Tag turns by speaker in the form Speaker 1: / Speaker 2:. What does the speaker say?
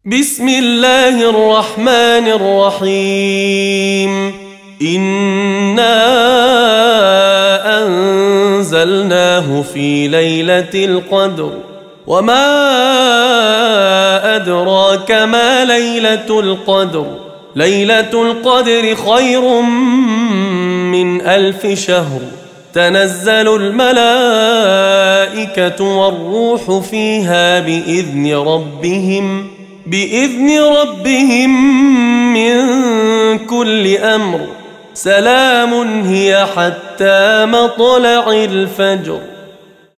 Speaker 1: بسم الله الرحمن الرحيم. إنا أنزلناه في ليلة القدر وما أدراك ما ليلة القدر. ليلة القدر خير من 1000 شهر. تنزل الملائكة والروح فيها بإذن ربهم من كل أمر. سلام هي حتى مطلع الفجر.